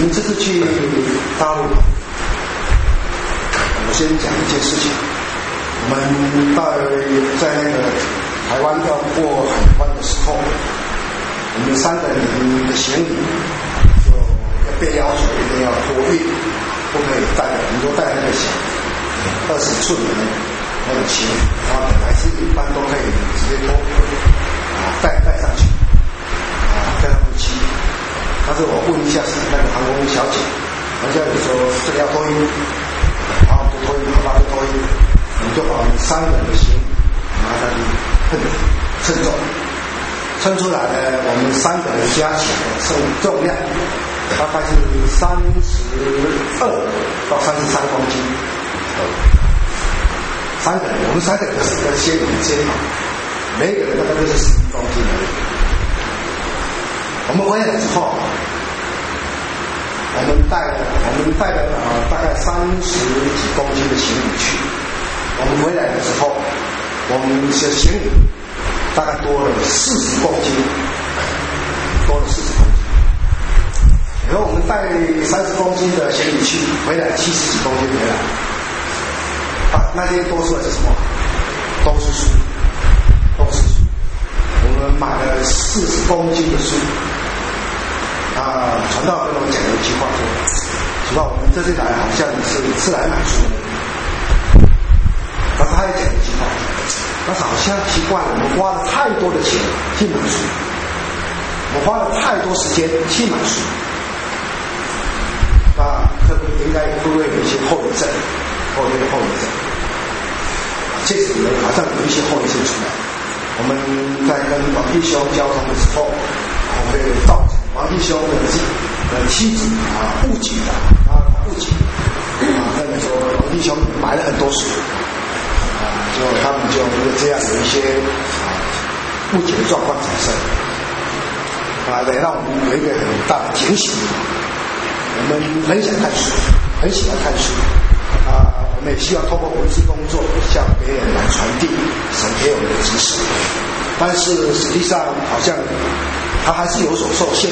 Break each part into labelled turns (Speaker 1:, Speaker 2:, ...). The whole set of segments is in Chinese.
Speaker 1: 们这次去大陆，我先讲一件事情。我们在那个台湾要过海关的时候，我们3个人的行李就要被要求一定要托运，不可以带，我们都带那个小20寸的那种行李，然后本来是一般都可以直接托带上去带上飞机。但是我问一下是那个航空小姐，航空小姐说这个要托运，然后就托运，好吧，就托运。我们就把我们3个人的行李拿上去称重，称出来呢，我们3个人加起来重量大概是32到33公斤。3个人，我们3个人的行李肩膀，每个人大概就是11公斤而已。我们回来之后，我们带了大概30几公斤的行李去。我们回来的时候，我们的行李大概多了40公斤，然后我们带30公斤的行李去，回来70几公斤回来。那些多出来是什么？都是书。我们买了40公斤的书。传道跟我讲了一句话说我们这次来好像是来买书的。但是他也讲一句话，但是好像奇怪了，我们花了太多的钱去买书，我花了太多时间去买书，这个应该会不会有一些后遗症？确实好像有一些后遗症出来。我们在跟王弟兄交通的时候，会造成王弟兄的妻子误解那个时候王弟兄买了很多书。他们就因为这样有一些误解的状况产生，来让我们有一个很大的警醒。我们很想看书，很喜欢看书，我们也希望透过文字工作向别人来传递神给我们的知识，但是实际上好像它还是有所受限，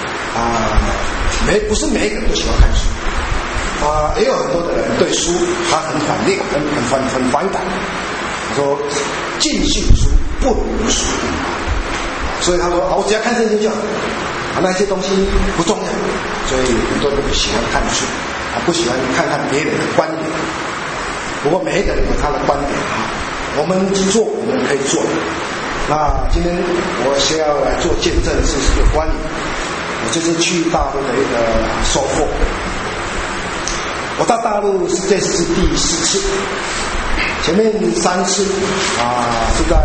Speaker 1: 不是每一个人都喜欢看书。也有很多的人对书他很反烈，很反感。他说尽信书不如书，所以他说我只要看圣经就好，那些东西不重要。所以很多人不喜欢看书，不喜欢看别人的观点。不过每一个人有他的观点我们做我们可以做。那今天我先要来做见证是有关于我这次去大陆的一个收获。我到大陆这次是第4次，前面3次是在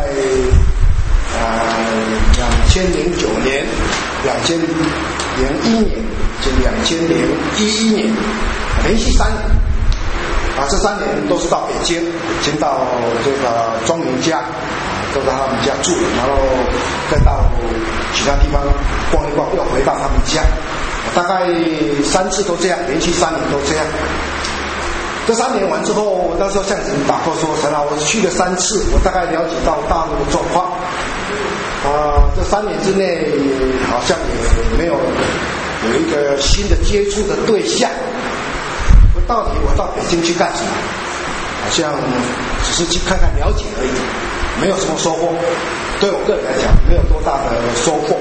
Speaker 1: 2009年、2001年、2011年，连续3年。这3年都是到北京，到这个庄园家，都在他们家住，然后再到其他地方逛一逛，又回到他们家。大概3次都这样，连续3年都这样。这3年完之后，我那时候向神祷告说：“神啊，我去了3次，我大概了解到大陆的状况。这3年之内，好像也没有一个新的接触的对象。到底我到北京去干什么？好像只是去看看了解而已，没有什么收获。对我个人来讲，没有多大的收获。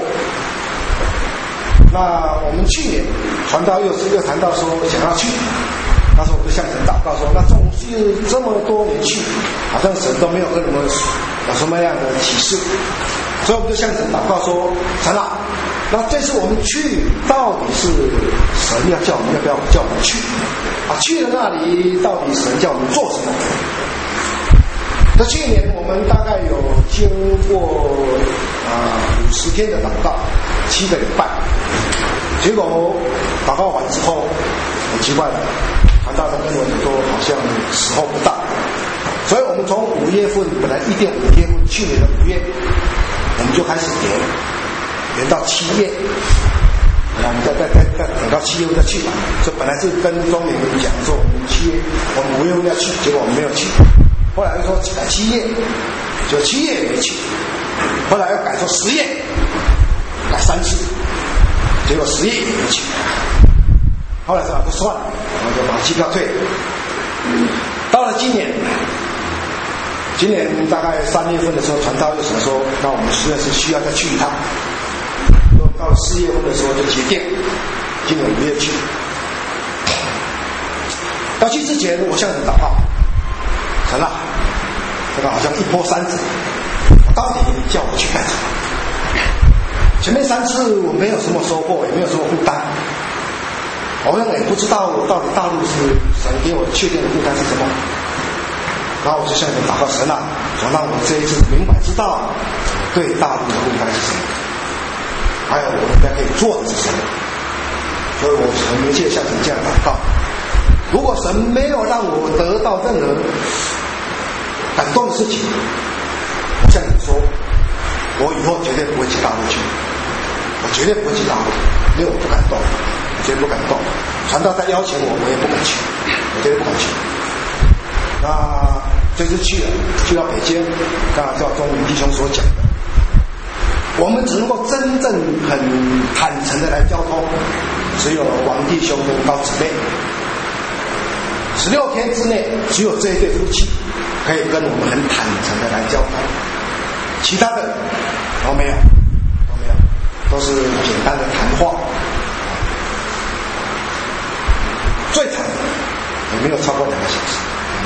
Speaker 1: 那我们去年传道又谈到说想要去，那时候我就向神祷告说，那总是这么多年去，好像神都没有跟我们有什么样的启示，所以我们就向神祷告说，神啊，那这次我们去到底是神要叫我们，要不要叫我们去？去了那里到底神叫我们做什么？那去年我们大概有经过50天的祷告，7个礼拜，结果祷告完之后，很奇怪的，传道人跟我说好像时候不到，所以我们从5月份本来预定5月份，去年的5月，我们就开始延到7月。我们再等到7月份再去吧。所以本来是跟庄园讲说，我们5月份要去，结果我们没有去。后来又说改7月，就7月也没去。后来又改说10月，改3次，结果10月也没去。 后来说不算了，我就把机票退了。到了今年大概3月份的时候，传道又想说，那我们实在是需要再去一趟。到了4月份的时候就决定，今年5月去。要去之前，我向神祷告，神啊，这个好像一波三折，到底叫我去干什么？前面3次我没有什么收获，也没有什么负担，好像也不知道到底大陆是神给我确定的负担是什么。然后我就向神祷告，神啊，我让我这一次明白知道对大陆的负担是什么，还有我应该可以做的是什么。所以我很明确向神这样祷告。如果神没有让我得到任何感动的事情，我向你说，我以后绝对不会去大陆去，我绝对不会去大陆，因为我不敢动，我绝对不敢动。传道再邀请我，我也不敢去，我绝对不敢去。那这次去到北京，刚才照钟明弟兄所讲的，我们只能够真正很坦诚的来交通，只有王弟兄跟高姊妹。16天之内，只有这一对夫妻可以跟我们很坦诚的来交通，其他的都没有，都是简单的谈话。最长也没有超过2个小时，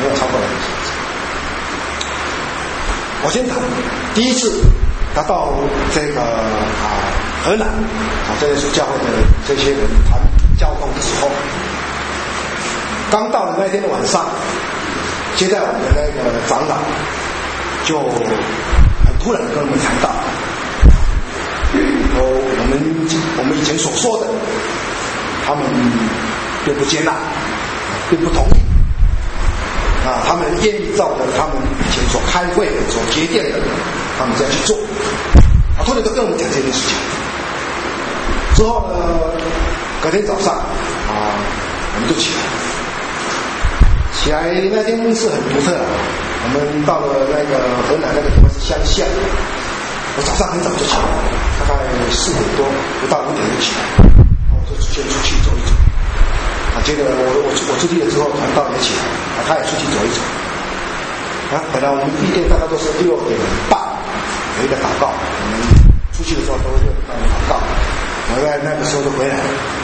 Speaker 1: 我先谈第一次他到这个河南这里是教会的这些人谈交通的时候，刚到的那天的晚上，接待我们的那个长老就很突然跟我们谈到，我们以前所说的，他们并不接纳，并不同意他们愿意照着他们以前所开会的、所决定的，他们这样去做。突然就跟我们讲这件事情。之后呢，隔天早上我们就起来那天是很独特我们到了那个河南那个地方是乡下，我早上很早就起来，大概4点多，不到5点就起来，我就先出去走一走。接着我出去了之后，传道也起来，他也出去走一走。本来我们预定大概都是6点半有一个祷告，我们出去的时候都是6点半祷告，我在那个时候就回来了。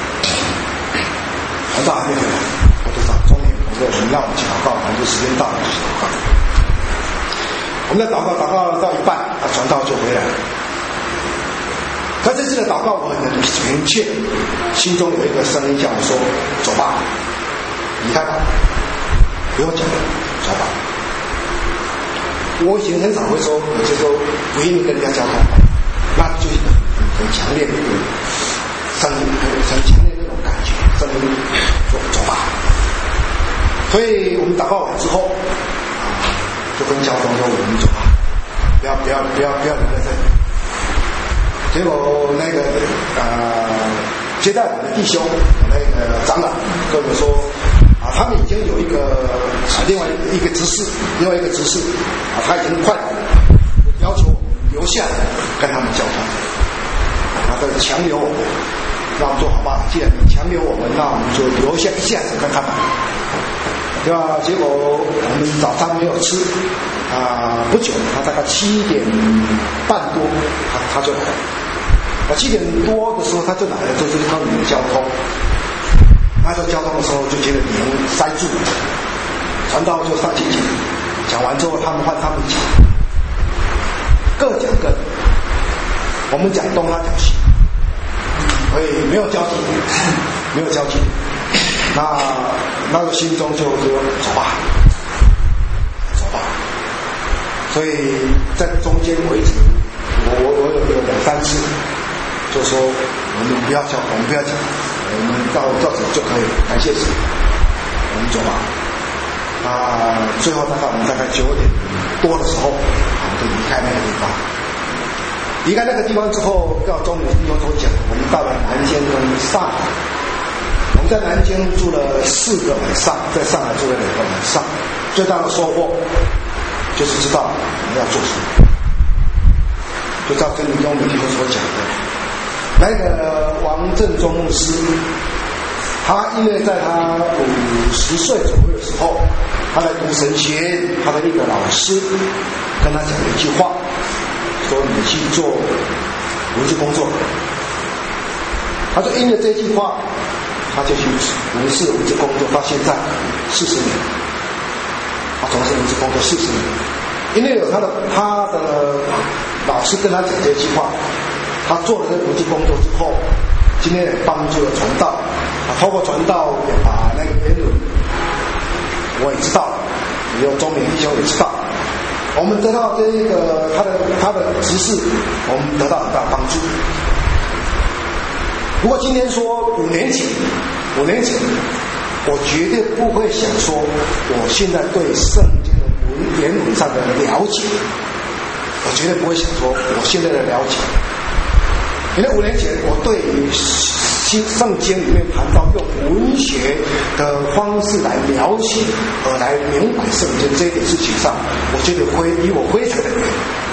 Speaker 1: 传道还没回来，我就找钟年，我说你让我们去祷告，我们就时间到了就去祷告。我们在祷告到一半，传道就回来了。他这次的祷告我很明确，心中有一个声音叫我说：“走吧，离开吧，不用讲了，走吧。”我以前很少会说，有些时候不愿意跟人家交通，那就一个很强烈的声音，很强烈的那种感觉，声音说：“走吧。”所以我们祷告完之后，就跟交通说：“我们走吧，不要留在这里。”结果那个接待我的弟兄那个长老跟我们说他们已经有一个另外一个执事他已经快要求我们留下来跟他们交通，他在强留我们。那我们说好吧，既然你强留我们，那我们就留下一下子跟他们。对吧？结果我们早餐没有吃不久他大概7点半多他就来了。7点多的时候他就来了，就是关于交通。那时候交通的时候就觉得脸塞住了，传道就上去讲完之后，他们换他们讲，各讲各的。我们讲东，他讲西，所以没有交集。那个心中就说走吧。所以在中间为止，我有2-3次。就说我们不要讲，我们到此就可以，感谢神，我们走吧。最后我们大概9点多的时候，我们就离开那个地方。离开那个地方之后，到中午弟兄所讲，我们到了南京跟上海。我们在南京住了4个晚上，在上海住了2个晚上。最大的收获就是知道我们要做什么，就照跟你跟我们弟兄所讲的。那个王正中牧师他因为在他50岁左右的时候，他在读神学院，他的一个老师跟他讲了一句话，说你去做文字工作。他就因为这句话，他就去从事文字工作，到现在40年。他从事文字工作40年，因为有他的老师跟他讲这句话，他做了这个文字工作之后，今天也帮助了传道，透过传道也把那个原文我也知道，也有中年弟兄也知道，我们得到这个他的指示，我们得到很大的帮助。不过今天说5年前，我绝对不会想说我现在对圣经的原文上的了解，我绝对不会想说我现在的了解，因为5年前我对于圣经里面谈到用文学的方式来描写而来明白圣经这一点事情上，我觉得离我非常的远。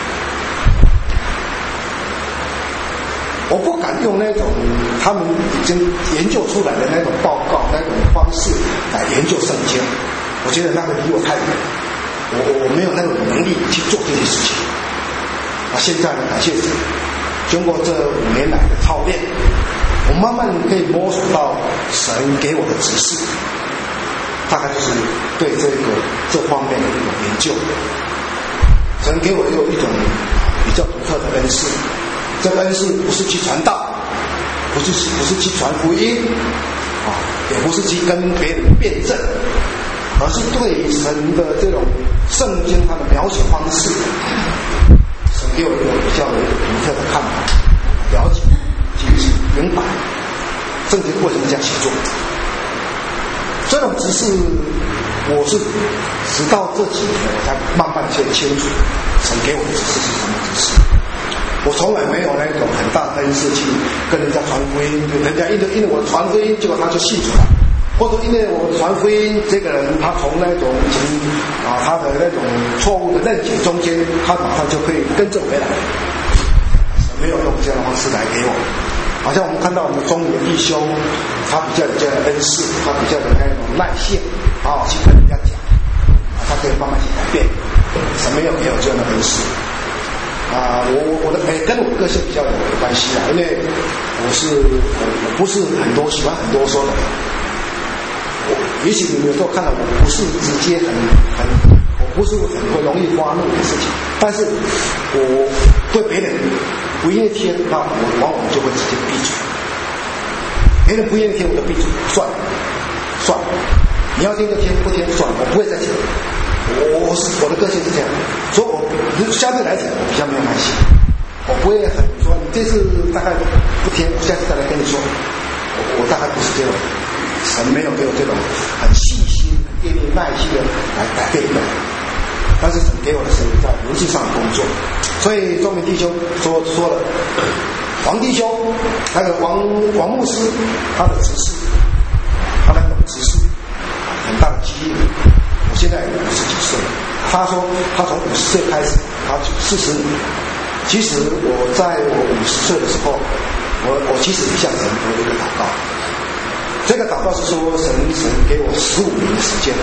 Speaker 1: 我不敢用那种他们已经研究出来的那种报告那种方式来研究圣经，我觉得那个离我太远，我没有那种能力去做这些事情。现在呢，感谢神，经过这5年来的操练，我慢慢可以摸索到神给我的指示，大概就是对这方面的一种研究。神给我有一种比较独特的恩赐，这个恩赐不是去传道，不是去传福音也不是去跟别人辩证，而是对神的这种圣经它的描写方式，神给我一个比较独特的看法，了解解释明白圣经为什么这样写作。这种指示我是直到这几年我才慢慢的清楚神给我的指示是什么指示。我从来没有那种很大的恩赐去跟人家传福音，人家因为我传福音，结果他就信主了，或者因为我传福音，这个人他从那种他的那种错误的认解中间，他马上就可以更正回来。没有用这样的方式来给我，好像我们看到我们中年弟兄，他比较有这样的恩赐，他比较有那种耐性去跟人家讲，他可以慢慢去改变。神没有这样的恩赐。我的跟我的个性比较有关系因为我不是喜欢很多说的。也许你们有时候看到我不是直接我不是很会容易发怒的事情，但是我对别人不愿意听，那我往往就会直接闭嘴。别人不愿意听我就闭嘴，算了，你要听就听，不听算了，我不会再讲。我的个性是这样，所以我相对来讲我比较没有耐心，我不会很说你这次大概不听，我下次再来跟你说，我大概不是这种，神没有给我这种很细心、很愿意耐心的来改变的，但是神给我的是在文字上的工作。所以钟明弟兄说了，王弟兄那个王牧师他的指示，他那种指示很大的激励。我现在50几岁，他说他从50岁开始，他40年。其实我在我50岁的时候，我其实也向神做了一个祷告。这个祷告是说神给我15年的时间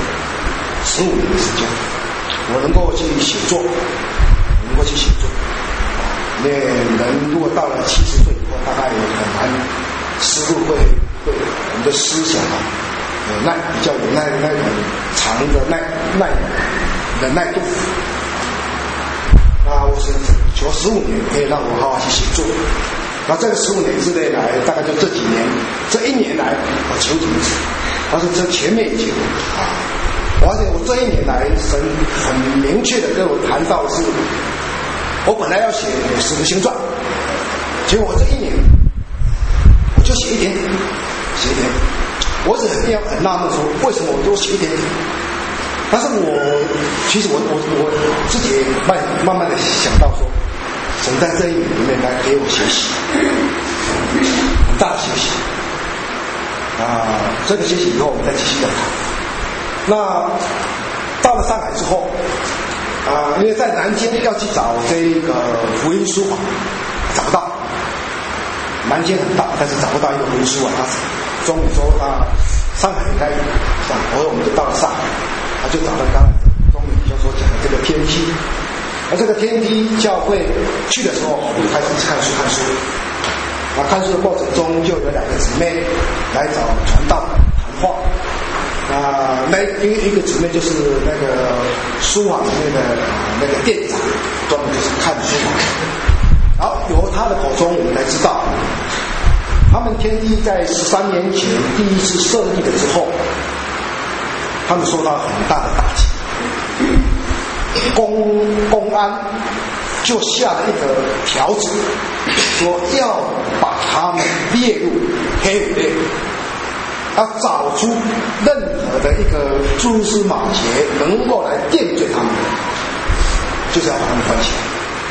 Speaker 1: ，15年的时间，我能够去写作，因为人如果到了70岁以后，大概很难思路会我们的思想比较有那种长的忍耐度。那我是求15年可以让我好好去写作。那这个15年之内来，大概就这几年，这1年来我求几次，但是这前面已经而且我这1年来，神很明确的跟我谈到的是，我本来要写使徒行传，结果我这1年我就写一点点。我是很纳闷说，为什么我都写一点点？但是其实我自己慢慢的想到说，神在这1年里面来给我学习，很大的学习。这个学习以后我们再继续再谈。那到了上海之后，因为在南京要去找这个福音书找不到，南京很大，但是找不到一个福音书他中午说上海应该有，我说我们就到了上海，他就找到刚才中午就说讲的这个天梯，而这个天梯教会去的时候，我们就开始看书。看书的过程中，就有2个姊妹来找传道谈话。那一个姊妹就是那个书房里面的那个店长，专门就是看书房。然后由他的口中，我们才知道，他们天梯在13年前第一次设立的时候，他们受到很大的打击。公安就下了一个条子，说要把他们列入黑五列，要找出任何的一个蛛丝马迹能够来定罪他们，就是要把他们关起来。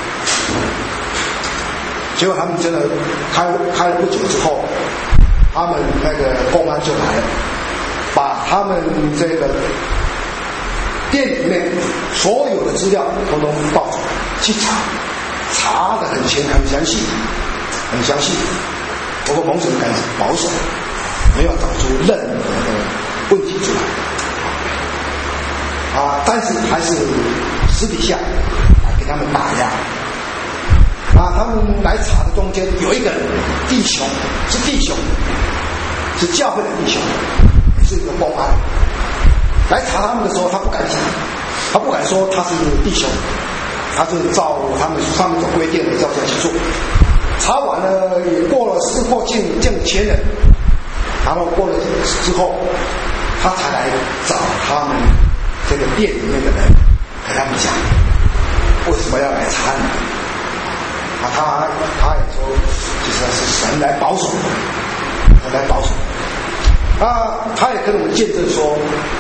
Speaker 1: 结果他们真的开了不久之后，他们那个公安就来了，把他们这个店里面所有的资料统统抱走去查得很详细。不过蒙神开始保守，没有找出任何的问题出来。但是还是私底下给他们打压。他们来查的中间有一个人弟兄，是教会的弟兄，也是一个公安。来查他们的时候，他不敢讲，他不敢说他是弟兄，他是照他们上面所规定的照下去做。查完了也事过境迁人，然后过了之后，他才来找他们这个店里面的人，给他们讲为什么要来查你。他也说，其实是神来保守，他也跟我们见证说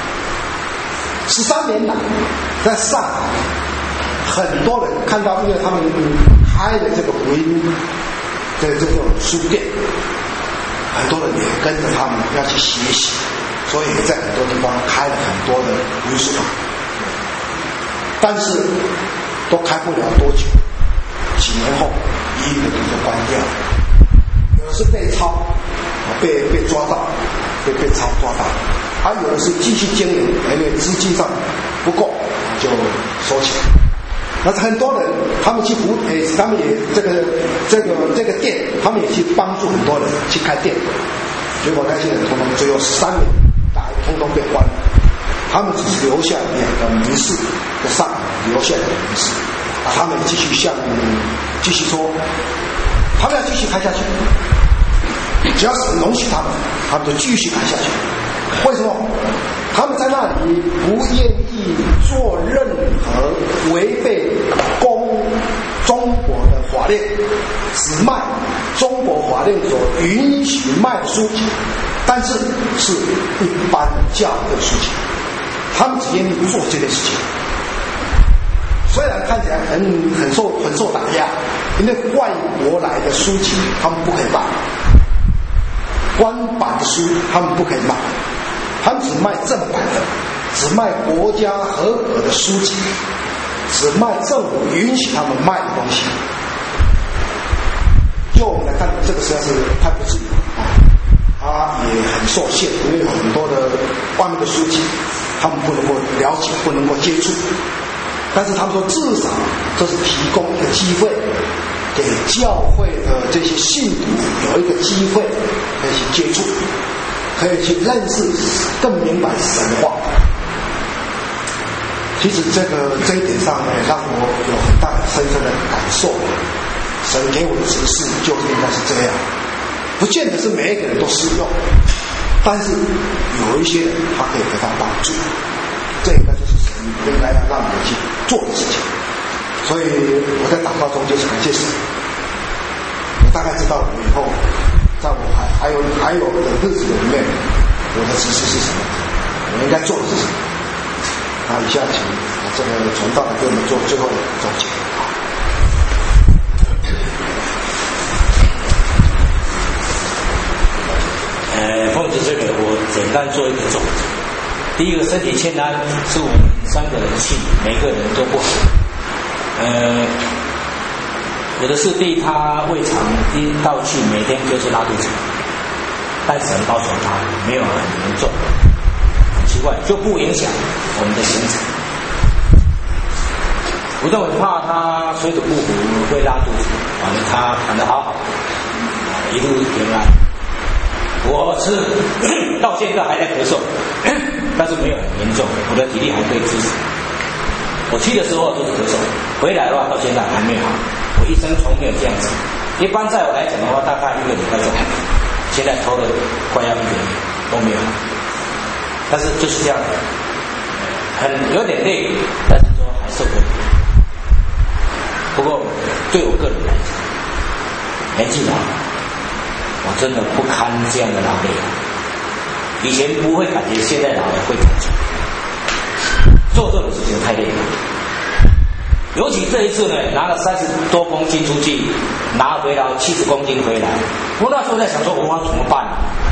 Speaker 1: ，13年来在上海，很多人看到，因为他们开的这个福音的这种书店，很多人也跟着他们要去学习，所以在很多地方开了很多的福音书房，但是都开不了多久，几年后一个就关掉了。有的是被抄，被抓到，被抓到，还有的是继续经营，因为资金上不够就收起来。那很多人他们他们也这个店，他们也去帮助很多人去开店，结果那些人统统最后3年统统被关了，他们只是留下2个门市在上海留下2个门市，他们继续说，他们要继续开下去，只要是容许他们就继续开下去。为什么？他们在那里不愿意做任何违背中国的法令，只卖中国法令所允许卖的书籍，但是是一般教会的书籍，他们只愿意做这件事情。虽然看起来很受打压，因为外国来的书籍他们不可以卖，官版的书他们不可以卖，他们只卖正版的，只卖国家合格的书籍，只卖政府允许他们卖的东西。就我们来看，这个实在是太不自由他也很受限，因为有很多的外面的书籍他们不能够了解，不能够接触。但是他们说，至少这是提供一个机会，给教会的这些信徒有一个机会可以去接触，可以去认识，更明白神话。其实这一点上呢，让我有很大的深深的感受。神给我的指示就是应该是这样，不见得是每一个人都适用，但是有一些人他可以得到帮助。这个就是神应该要让我们去做的事情。所以我在祷告中就是感谢神，我大概知道以后在我还有的日子里面，我的指示是什么，我应该做的是什么。以下请这个传道给我们做最后的总结。
Speaker 2: 奉旨这个我简单做一个总结。第一个，身体欠安是我们3个人去，每个人都不好。有的是对他胃肠一到去每天就是拉肚子， 但神告诉他没有很严重，很奇怪，就不影响我们的行程。我都很怕他水土不服会拉肚子，反正他谈得好好，一路平安。我是到现在还在咳嗽，但是没有很严重，我的体力还可以支持。我去的时候就是咳嗽，回来的话到现在还没有好。我一生从没有这样子。一般在我来讲的话，大概1个礼拜就好。现在拖了快要1个月都没有好，但是就是这样，很有点累，但是说还受得了。不过对我个人来讲，年纪老了，我真的不堪这样的劳累。以前不会感觉，现在老了会感觉，做这种事情太累了。尤其这一次呢，拿了30多公斤出去，拿回来70公斤回来，我那时候在想说，我要怎么办？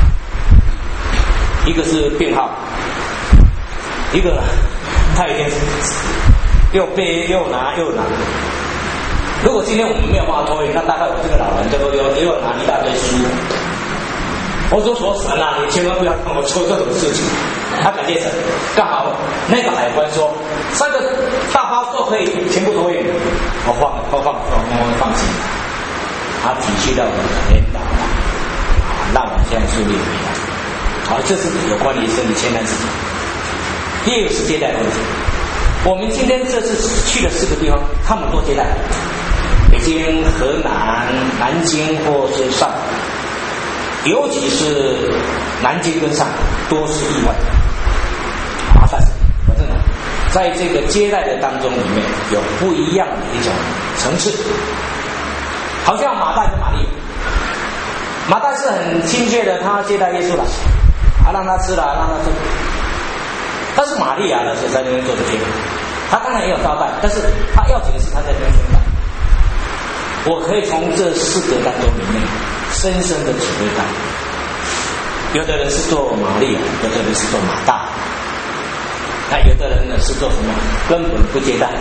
Speaker 2: 一个是病号，一个他已经又背又拿。如果今天我们没有办法托运，那大概我这个老人就又拿一大堆书。我就说神啊，你千万不要让我做这种事情。他感谢神，刚好那个海关说3个大包都可以全部托运，我放心。他体恤到我的领导，让我这样顺利回来。好，这是有关于身体欠难事情。第二个是接待问题。我们今天这次去的4个地方，他们都接待。北京、河南、南京或是上海，尤其是南京跟上海多是意外。但是反正在这个接待的当中里面有不一样的一种层次，好像马大跟玛利亚，马大是很亲切的，他接待耶稣了，让他吃了，让他吃。但是玛利亚呢是在那边做这些，他当然也有招待，但是他要紧的是他在那边宣讲。我可以从这4个当中里面深深的体会到，有的人是做玛利亚，有的人是做马大，那有的人呢是做什么？根本不接待。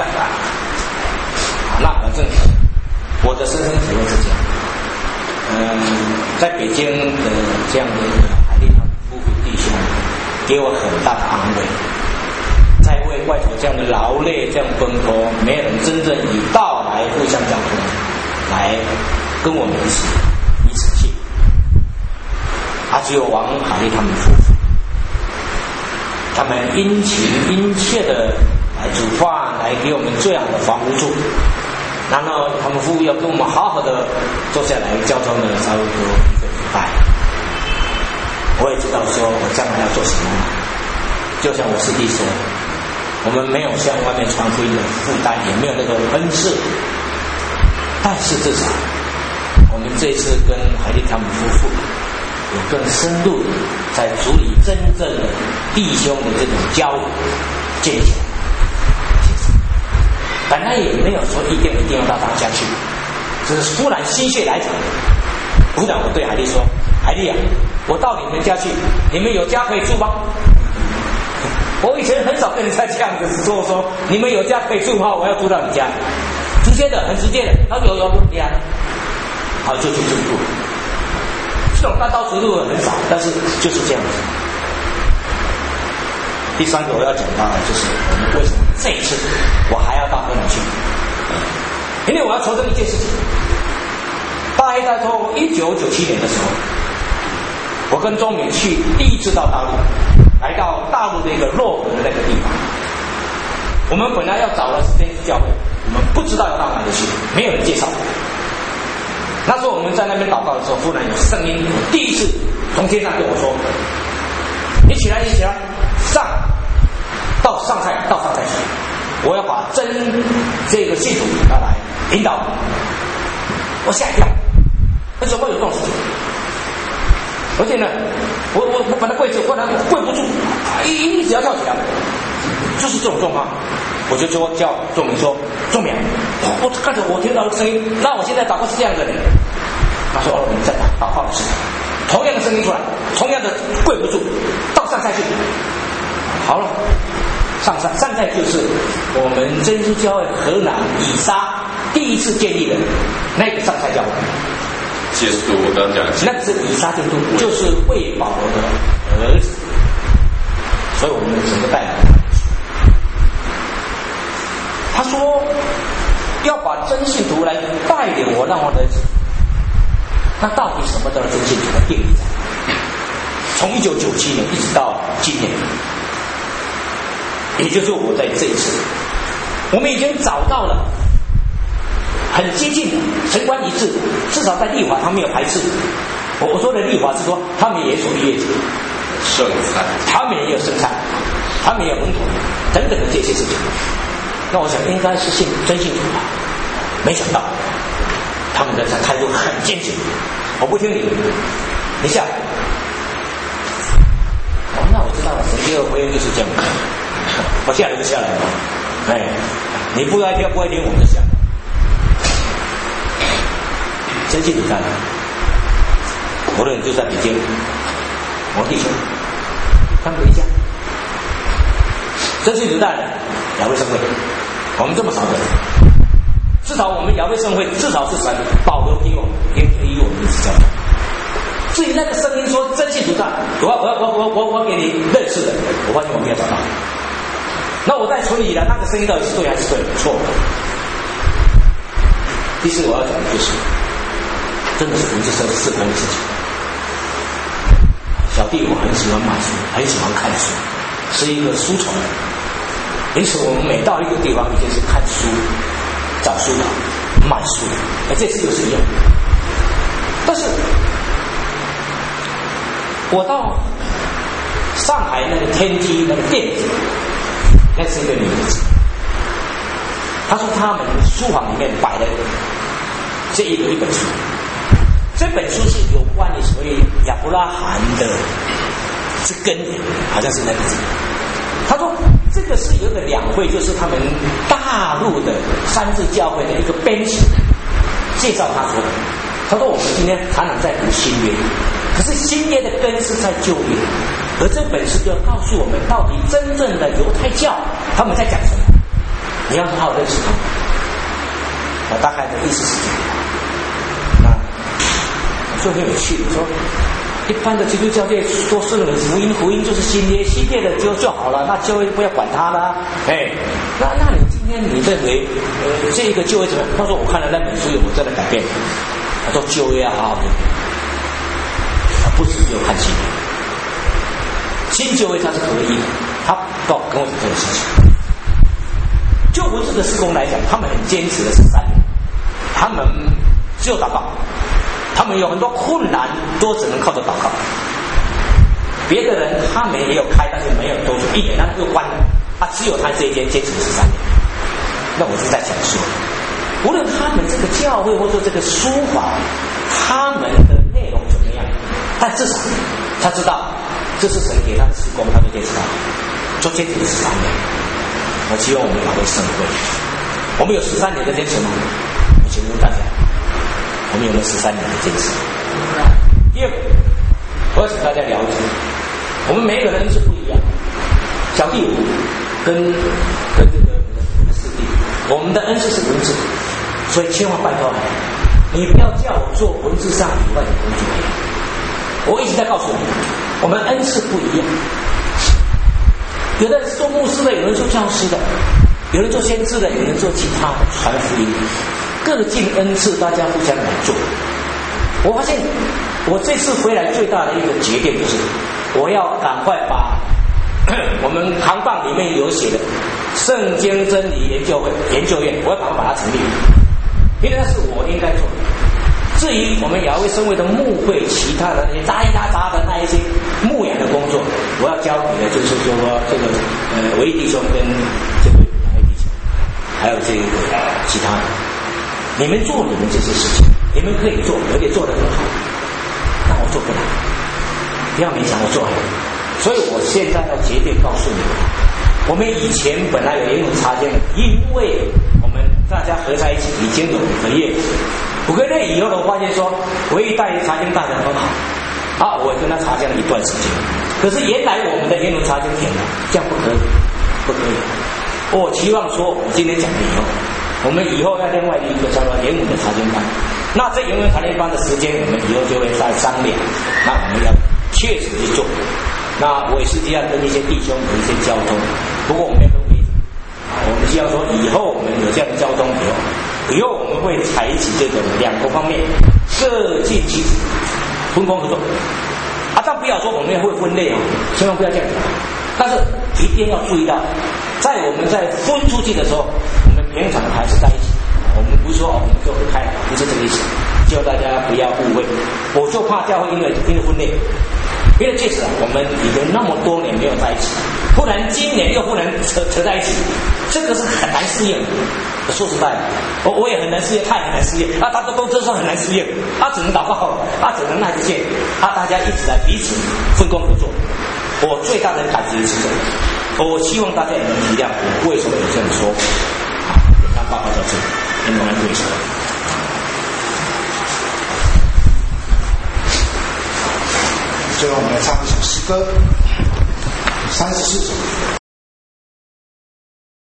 Speaker 2: 那反正我的深深体会是这样。在北京的这样的一个海利堂夫妇弟兄，给我很大的安慰。在为外头这样的劳累、这样奔波，没有人真正以道来互相交通，来跟我们一起去。只有王海利他们夫妇，他们殷勤殷切的来煮饭，来给我们最好的房屋住。然后他们夫妇要跟我们好好的坐下来交通了差不多1个礼拜。我也知道说我将来要做什么，就像我师弟说，我们没有向外面传福音的负担，也没有那个恩赐，但是至少我们这次跟海利他们夫妇有更深入的在处理真正的弟兄的这种交流建起来。本来也没有说一定要到他家去，只是突然心血来潮。忽然我对海利说，海利啊，我到你们家去，你们有家可以住吗？我以前很少跟人家这样子说你们有家可以住吗？我要住到你家，直接的，很直接的。他说有呀，好就去住。这种单刀直入的很少，但是就是这样子。第3个我要讲到的就是我们为什么这一次我还要到河南去，因为我要求证一件事情。大黑在说1997年的时候，我跟钟敏去第一次到大陆，来到大陆的一个洛河的那个地方。我们本来要找的是天主教会，我们不知道要到哪里去，没有人介绍。那时候我们在那边祷告的时候，忽然有声音，第一次从天上跟我说：“你起来，到上菜去，我要把这个信徒要来引导你。”我吓一跳，为什么会有这种事情？而且呢，我本来跪着，忽然跪不住，一直要跳起来，就是这种状况。我就说叫仲明说，仲明，我看着我听到的声音，那我现在祷告是这样的。他说我们在祷告的时候，同样的声音出来，同样的跪不住，到上菜去。好了，上菜就是我们真主教会河南以沙第一次建立的那个上菜教会。
Speaker 3: 耶稣，我刚刚讲
Speaker 2: 那个是以撒基督，就是为保罗的儿子，所以我们整个带来。他说要把真信徒来带领我，让我的。那到底什么叫真信徒的定义？从1997年一直到今年，也就是我在这一次，我们已经找到了很接近的神观一致，至少在立法他没有排斥。我说的立法是说他们也属于业绩
Speaker 3: 圣餐，
Speaker 2: 他们也有生产，他们也有门徒等等的这些事情。那我想应该是真信徒吧，没想到他们的态度很坚决，我不听你下来。那我知道了，神第二婚姻就是这样，我下来就下来了。哎，你不爱听不爱听，我们就下来。真信徒在哪？我的人就在北京，我弟兄，他们回家。真信徒在哪？雅威圣会，我们这么少的人，至少我们雅威圣会至少是神保留给我们，给予我们一直教导。至于那个声音说真信徒在，我给你认识的，我发现我没有找到。那我在处理了那个声音到底是对还是错？第四我要讲的就是，真的是文字社事工的事情。小弟我很喜欢买书，很喜欢看书，是一个书虫。因此我们每到一个地方，一定是看书、找书的、买书的。这次就是一样。但是我到上海那个天梯那个店子，那是一个女子，她说他们书房里面摆了一本书，这本书是有关于所谓亚伯拉罕的之根源，好像是那个字。他说这个是有一个两会，就是他们大陆的三自教会的一个编辑介绍他说的。他说我们今天常常在读新约，可是新约的根是在旧约，而这本书就要告诉我们到底真正的犹太教他们在讲什么，你要好好认识他们。我大概的意思是这样。那说很有趣，说一般的基督教界都是福音就是新约，新约的就好了，那教会不要管他了。哎，那你今天你认为这一个旧约怎么样？他说我看了那本书有真的改变。他说旧约要好好的，他不只有看新约，新旧约它是合一的。他跟我讲这个事情。就文字的事工来讲，他们很坚持的是3年，他们只有祷告。他们有很多困难，都只能靠着祷告。别的人他们也有开，但是没有多久，1年他就关了。只有他这一间坚持是3年。那我是在讲说，无论他们这个教会或者这个书法，他们的内容怎么样，但至少他知道这是神给他的事工，他就坚持到，就坚持的是3年。我希望我们雅威圣会，我们有13年的坚持吗？我请问大家。我们有没有13年的坚持？第二个，我要请大家了解，我们每一个人是不一样。小弟我跟这个师弟，我们的恩赐是文字，所以千万拜托你不要叫我做文字上以外的工作。我一直在告诉你，我们恩赐不一样。有的人是做牧师的，有人做教师的，有人做先知的，有人做其他的传福音的。各尽恩赐，大家互相来做。我发现我这次回来最大的一个决定就是，我要赶快把我们行当里面有写的圣经真理研究院，我要赶快把它成立，因为那是我应该做的。至于我们雅威圣会的牧会，其他的那些杂的那一些牧养的工作，我要交给的就是说这个维弟兄跟这个弟兄，还有这个其他的。你们做你们这些事情，你们可以做，而且做得很好，但我做不来，不要勉强我做好。所以我现在要决定告诉你们，我们以前本来有联合查经，因为我们大家合在一起已经有5个月以后，我发现说唯一带查经带得很好，我跟他查经了一段时间，可是原来我们的联合查经填了，这样不可以。我期望说，我今天讲了以后，我们以后要另外一个叫做联合的查经班， 那这永远谈联班的时间，我们以后就会再商量。那我们要确实去做。那我也实际上跟一些弟兄有一些交通，不过我们要跟我们希望说，以后我们有这样的交通以后我们会采取这种两个方面各尽其职，分工合作。但不要说我们会分类千万不要这样子。但是一定要注意到，在我们在分出去的时候，我们平常还是在一起。我们不是说我们就分开了，不是这个意思。希望大家不要误会。我就怕教会因为分类，因为确实我们已经那么多年没有在一起，忽然今年又不能扯在一起，这个是很难适应。说实在，我也很难适应，他也很难适应，大家都知道很难适应，只能祷告，只能耐着性，大家一起来彼此分工合作。我最大的感觉是这个，我希望大家也能体谅我为什么有这样说。简单报告到这里，你们来对手。
Speaker 1: 最后我们来唱一首诗歌，34首。